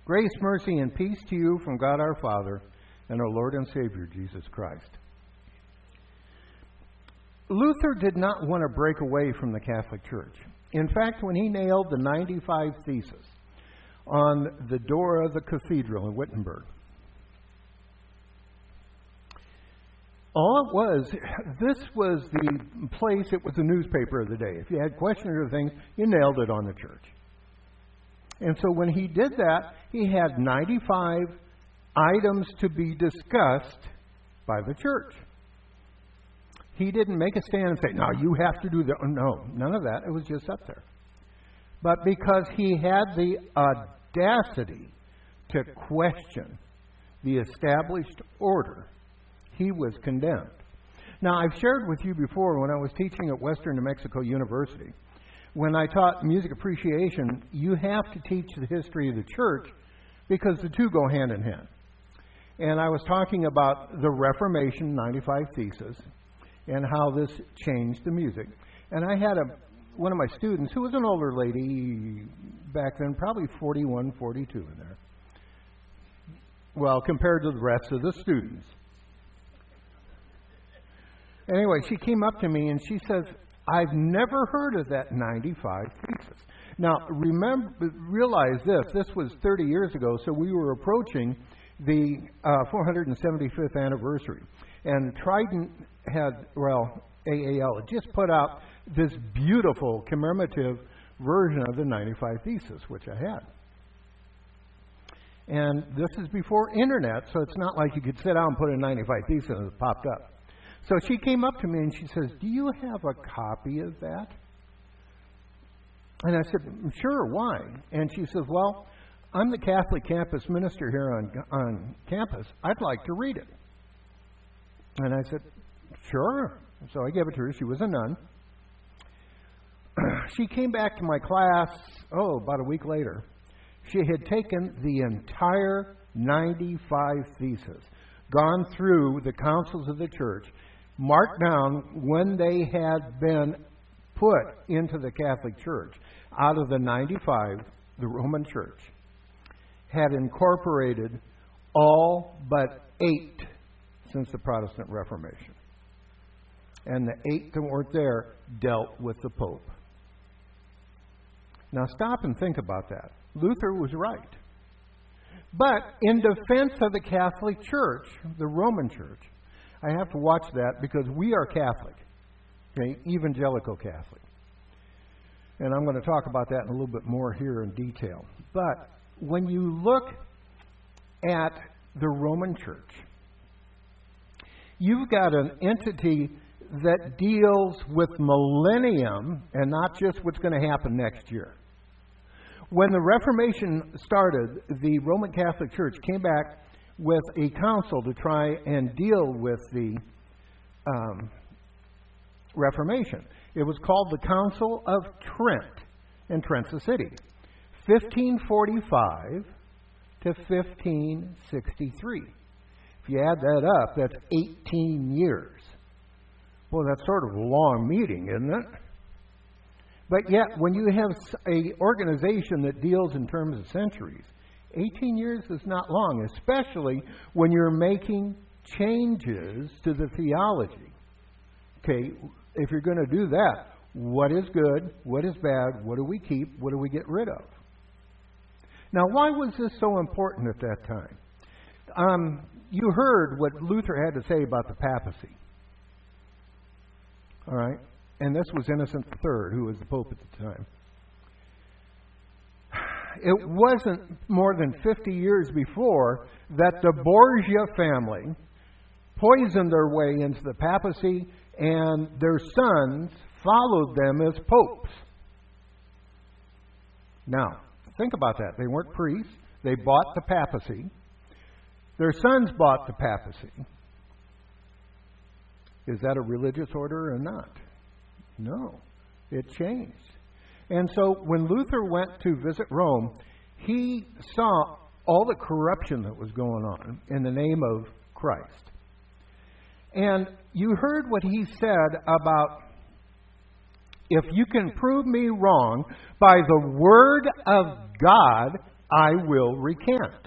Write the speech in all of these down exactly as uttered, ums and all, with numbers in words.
Grace, mercy, and peace to you from God our Father and our Lord and Savior, Jesus Christ. Luther did not want to break away from the Catholic Church. In fact, when he nailed the ninety-five Theses on the door of the cathedral in Wittenberg, all it was, this was the place, it was the newspaper of the day. If you had questions or things, you nailed it on the church. And so when he did that, he had ninety-five items to be discussed by the church. He didn't make a stand and say, no, you have to do that. No, none of that. It was just up there. But because he had the audacity to question the established order, he was condemned. Now, I've shared with you before when I was teaching at Western New Mexico University. When I taught music appreciation, you have to teach the history of the church because the two go hand in hand. And I was talking about the Reformation, ninety-five Theses, and how this changed the music. And I had a one of my students, who was an older lady back then, probably forty-one, forty-two in there. Well, compared to the rest of the students. Anyway, she came up to me and she says, I've never heard of that ninety-five Theses. Now, remember, realize this, this was thirty years ago, so we were approaching the uh, four hundred seventy-fifth anniversary. And Trident had, well, A A L had just put out this beautiful commemorative version of the ninety-five Theses, which I had. And this is before internet, so it's not like you could sit down and put in ninety-five Theses and it popped up. So she came up to me and she says, do you have a copy of that? And I said, sure, why? And she says, well, I'm the Catholic campus minister here on, on campus. I'd like to read it. And I said, sure. So I gave it to her. She was a nun. She came back to my class, oh, about a week later. She had taken the entire ninety-five Theses, gone through the councils of the church, marked down when they had been put into the Catholic Church. Out of the ninety-five, the Roman Church had incorporated all but eight since the Protestant Reformation. And the eight that weren't there dealt with the Pope. Now stop and think about that. Luther was right. But in defense of the Catholic Church, the Roman Church, I have to watch that because we are Catholic, okay, evangelical Catholic. And I'm going to talk about that in a little bit more here in detail. But when you look at the Roman Church, you've got an entity that deals with millennium and not just what's going to happen next year. When the Reformation started, the Roman Catholic Church came back with a council to try and deal with the um, Reformation. It was called the Council of Trent, and Trent's a city, fifteen forty-five to fifteen sixty-three. If you add that up, that's eighteen years. Well, that's sort of a long meeting, isn't it? But yet, when you have an organization that deals in terms of centuries, eighteen years is not long, especially when you're making changes to the theology. Okay, if you're going to do that, what is good? What is bad? What do we keep? What do we get rid of? Now, why was this so important at that time? Um, you heard what Luther had to say about the papacy. All right? And this was Innocent the Third, who was the Pope at the time. It wasn't more than fifty years before that the Borgia family poisoned their way into the papacy, and their sons followed them as popes. Now, think about that. They weren't priests. They bought the papacy. Their sons bought the papacy. Is that a religious order or not? No. It changed. And so when Luther went to visit Rome, he saw all the corruption that was going on in the name of Christ. And you heard what he said about, if you can prove me wrong by the word of God, I will recant.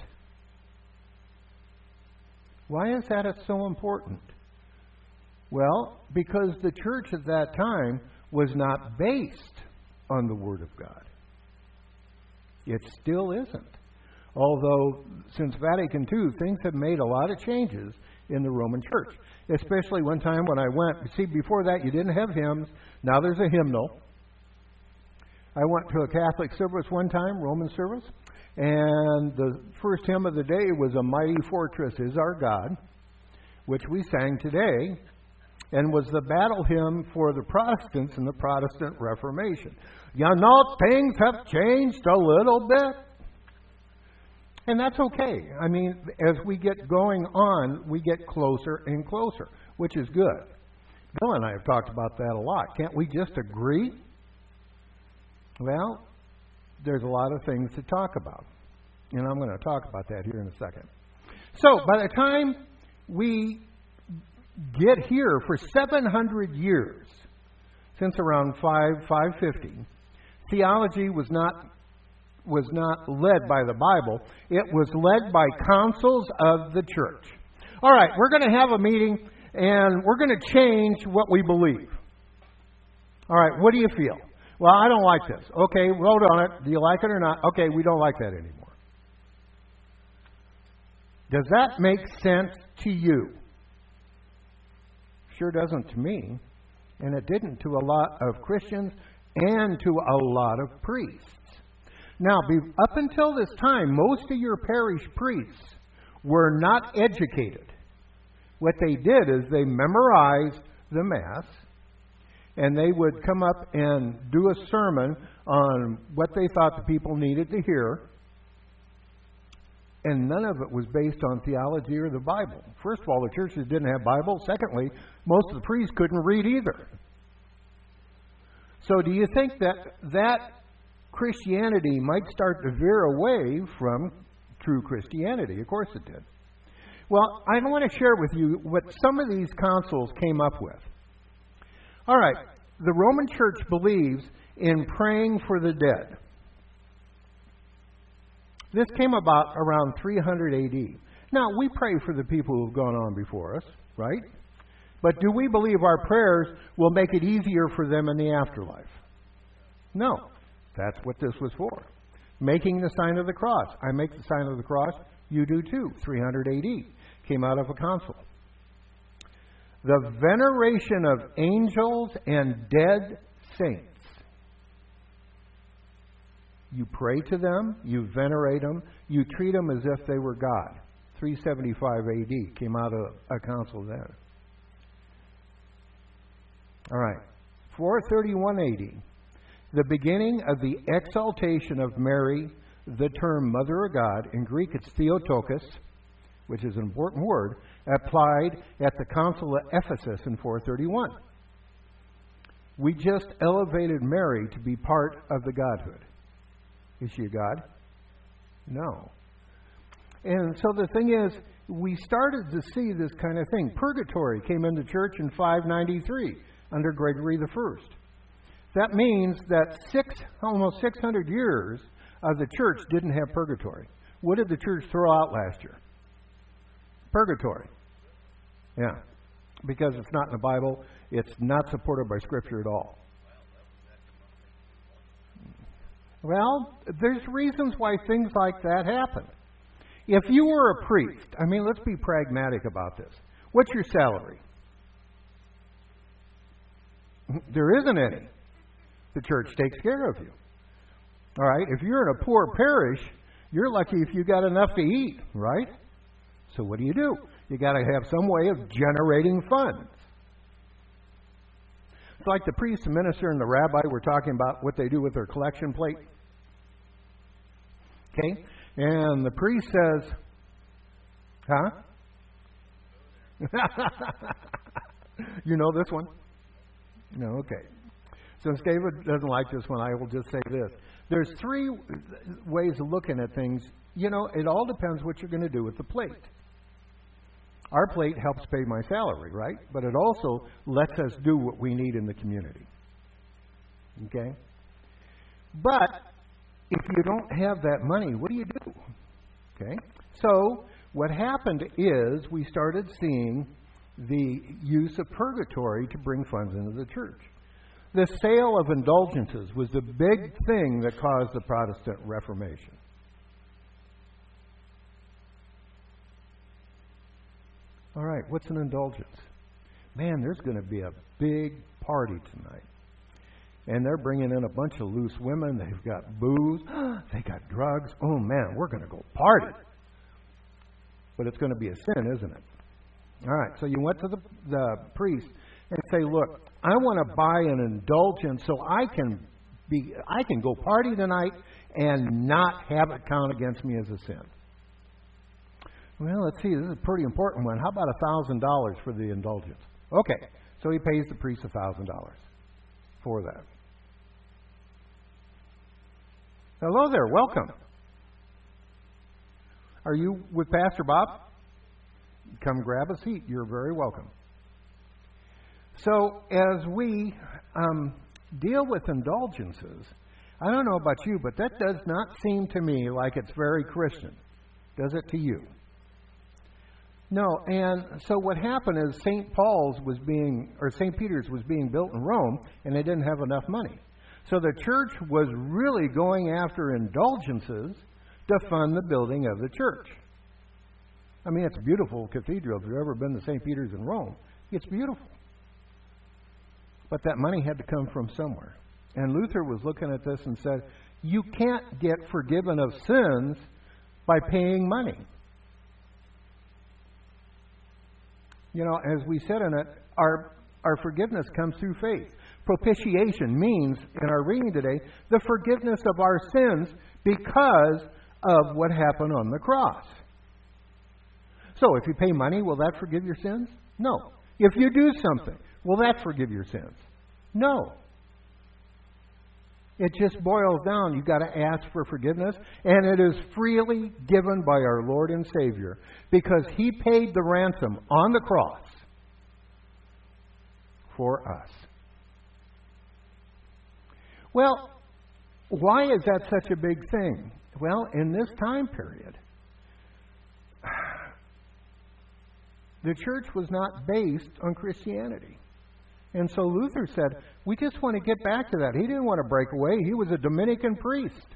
Why is that so important? Well, because the church at that time was not based on the Word of God. It still isn't. Although, since Vatican Two, things have made a lot of changes in the Roman Church. Especially one time when I went, see, before that you didn't have hymns. Now there's a hymnal. I went to a Catholic service one time, Roman service, and the first hymn of the day was "A Mighty Fortress Is Our God," which we sang today, and was the battle hymn for the Protestants in the Protestant Reformation. You know, things have changed a little bit. And that's okay. I mean, as we get going on, we get closer and closer, which is good. Bill and I have talked about that a lot. Can't we just agree? Well, there's a lot of things to talk about. And I'm going to talk about that here in a second. So, by the time we get here, for seven hundred years, since around five, five fifty, theology was not was not led by the Bible. It was led by councils of the church. All right, we're going to have a meeting, and we're going to change what we believe. All right, what do you feel? Well, I don't like this. Okay, vote on it. Do you like it or not? Okay, we don't like that anymore. Does that make sense to you? Sure doesn't to me. And it didn't to a lot of Christians and to a lot of priests. Now, up until this time, most of your parish priests were not educated. What they did is they memorized the Mass, and they would come up and do a sermon on what they thought the people needed to hear, and none of it was based on theology or the Bible. First of all, the churches didn't have Bibles. Secondly, most of the priests couldn't read either. So do you think that that Christianity might start to veer away from true Christianity? Of course it did. Well, I want to share with you what some of these councils came up with. All right, the Roman Church believes in praying for the dead. This came about around three hundred A D. Now, we pray for the people who have gone on before us, right? But do we believe our prayers will make it easier for them in the afterlife? No. That's what this was for. Making the sign of the cross. I make the sign of the cross. You do too. three hundred A D. Came out of a council. The veneration of angels and dead saints. You pray to them. You venerate them. You treat them as if they were God. three seventy-five A D. Came out of a council then. All right. four thirty-one A D. The beginning of the exaltation of Mary, the term Mother of God, in Greek it's Theotokos, which is an important word, applied at the Council of Ephesus in four thirty-one. We just elevated Mary to be part of the Godhood. Is she a God? No. And so the thing is, we started to see this kind of thing. Purgatory came into church in five ninety-three under Gregory the First. That means that six, almost six hundred years of the church didn't have purgatory. What did the church throw out last year? Purgatory. Yeah. Because it's not in the Bible. It's not supported by Scripture at all. Well, there's reasons why things like that happen. If you were a priest, I mean, let's be pragmatic about this. What's your salary? There isn't any. The church takes care of you. All right? If you're in a poor parish, you're lucky if you got enough to eat, right? So what do you do? You got to have some way of generating funds. It's like the priest, the minister, and the rabbi were talking about what they do with their collection plate. Okay? And the priest says, huh? You know this one? No, okay. Since David doesn't like this one, I will just say this. There's three ways of looking at things. You know, it all depends what you're going to do with the plate. Our plate helps pay my salary, right? But it also lets us do what we need in the community. Okay? But if you don't have that money, what do you do? Okay? So, what happened is we started seeing the use of purgatory to bring funds into the church. The sale of indulgences was the big thing that caused the Protestant Reformation. All right, what's an indulgence? Man, there's going to be a big party tonight. And they're bringing in a bunch of loose women. They've got booze. They got drugs. Oh, man, we're going to go party. But it's going to be a sin, isn't it? All right, so you went to the, the priest and say, look, I want to buy an indulgence so I can be, I can go party tonight and not have it count against me as a sin. Well, let's see, this is a pretty important one. How about one thousand dollars for the indulgence? Okay, so he pays the priest one thousand dollars for that. Hello there, welcome. Are you with Pastor Bob? Come grab a seat. You're very welcome. So, as we um, deal with indulgences, I don't know about you, but that does not seem to me like it's very Christian. Does it to you? No, and so what happened is Saint Paul's was being, or Saint Peter's was being built in Rome, and they didn't have enough money. So the church was really going after indulgences to fund the building of the church. I mean, it's a beautiful cathedral. If you've ever been to Saint Peter's in Rome, it's beautiful. But that money had to come from somewhere. And Luther was looking at this and said, you can't get forgiven of sins by paying money. You know, as we said in it, our, our forgiveness comes through faith. Propitiation means, in our reading today, the forgiveness of our sins because of what happened on the cross. So, if you pay money, will that forgive your sins? No. If you do something, will that forgive your sins? No. It just boils down. You've got to ask for forgiveness, and it is freely given by our Lord and Savior because He paid the ransom on the cross for us. Well, why is that such a big thing? Well, in this time period, the church was not based on Christianity. And so Luther said, we just want to get back to that. He didn't want to break away. He was a Dominican priest.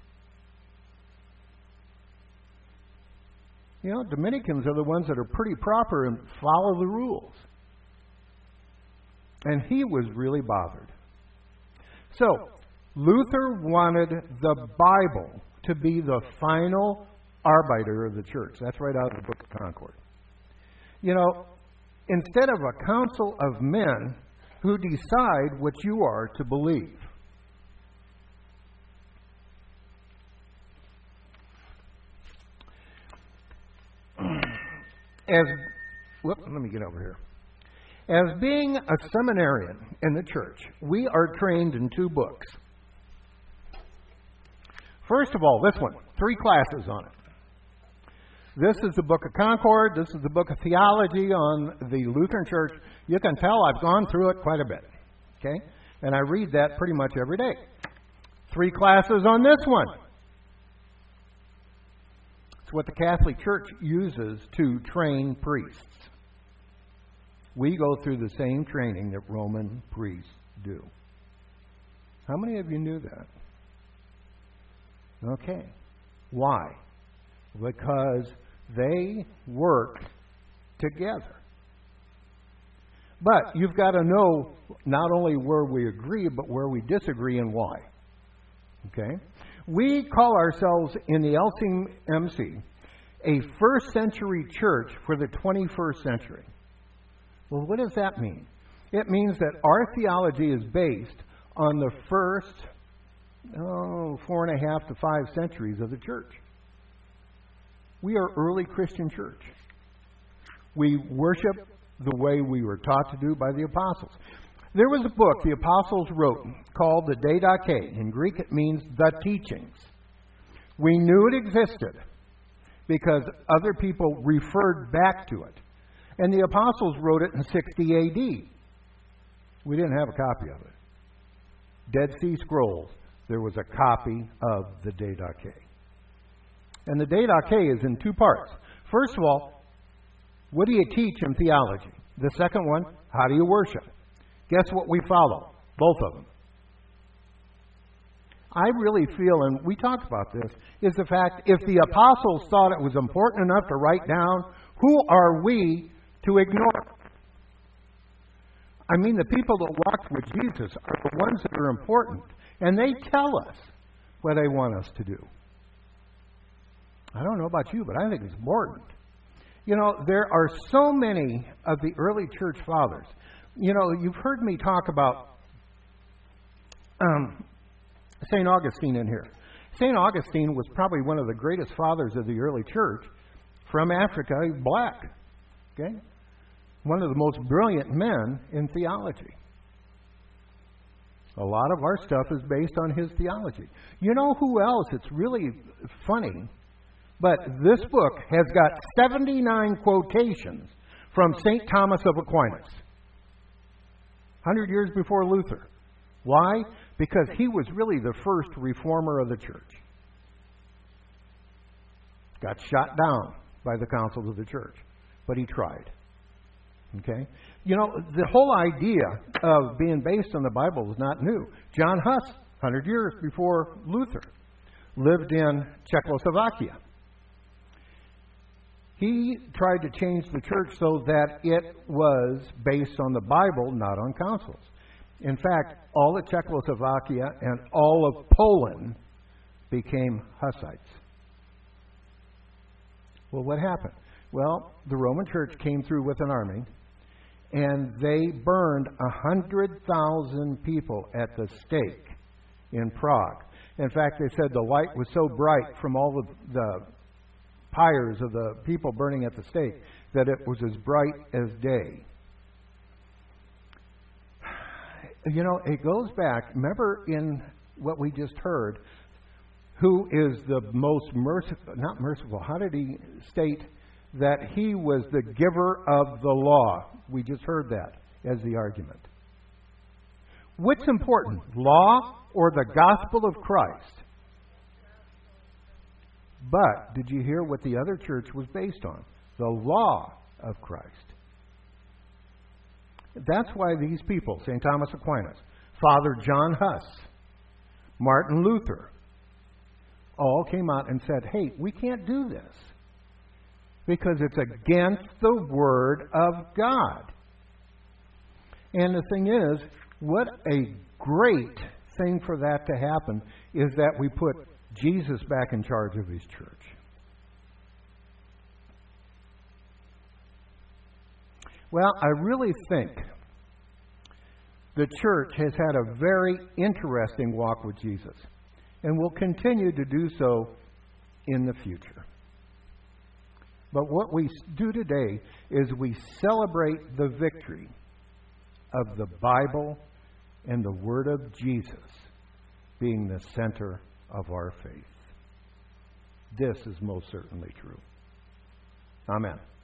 You know, Dominicans are the ones that are pretty proper and follow the rules. And he was really bothered. So, Luther wanted the Bible to be the final arbiter of the church. That's right out of the Book of Concord. You know, instead of a council of men who decide what you are to believe. As, whoop, let me get over here. As being a seminarian in the church, we are trained in two books. First of all, this one, three classes on it. This is the Book of Concord. This is the Book of Theology on the Lutheran Church. You can tell I've gone through it quite a bit. Okay? And I read that pretty much every day. Three classes on this one. It's what the Catholic Church uses to train priests. We go through the same training that Roman priests do. How many of you knew that? Okay. Why? Because they work together. But you've got to know not only where we agree, but where we disagree and why. Okay? We call ourselves in the L C M C a first century church for the twenty-first century. Well, what does that mean? It means that our theology is based on the first oh, four and a half to five centuries of the church. We are early Christian church. We worship the way we were taught to do by the apostles. There was a book the apostles wrote called the Didache. In Greek it means the teachings. We knew it existed because other people referred back to it. And the apostles wrote it in sixty A D. We didn't have a copy of it. Dead Sea Scrolls. there was a copy of the Didache. And the Didache is in two parts. First of all, what do you teach in theology? The second one, how do you worship? Guess what we follow? Both of them. I really feel, and we talked about this, is the fact if the apostles thought it was important enough to write down, who are we to ignore? I mean, the people that walked with Jesus are the ones that are important, and they tell us what they want us to do. I don't know about you, but I think it's important. You know, there are so many of the early church fathers. You know, you've heard me talk about um, Saint Augustine in here. Saint Augustine was probably one of the greatest fathers of the early church from Africa, black. Okay? One of the most brilliant men in theology. A lot of our stuff is based on his theology. You know who else? It's really funny. But this book has got seventy-nine quotations from Saint Thomas of Aquinas. one hundred years before Luther. Why? Because he was really the first reformer of the church. Got shot down by the councils of the church. But he tried. Okay? You know, the whole idea of being based on the Bible is not new. John Huss, one hundred years before Luther, lived in Czechoslovakia. He tried to change the church so that it was based on the Bible, not on councils. In fact, all of Czechoslovakia and all of Poland became Hussites. Well, what happened? Well, the Roman Church came through with an army, and they burned one hundred thousand people at the stake in Prague. In fact, they said the light was so bright from all of the pyres of the people burning at the stake that it was as bright as day. You know, it goes back, remember in what we just heard, who is the most merciful, not merciful, how did he state that he was the giver of the law? We just heard that as the argument. What's important, law or the gospel of Christ? But did you hear what the other church was based on? The law of Christ. That's why these people, Saint Thomas Aquinas, Father John Huss, Martin Luther, all came out and said, hey, we can't do this because it's against the Word of God. And the thing is, what a great thing for that to happen is that we put Jesus back in charge of His church. Well, I really think the church has had a very interesting walk with Jesus and will continue to do so in the future. But what we do today is we celebrate the victory of the Bible and the Word of Jesus being the center of our faith. This is most certainly true. Amen.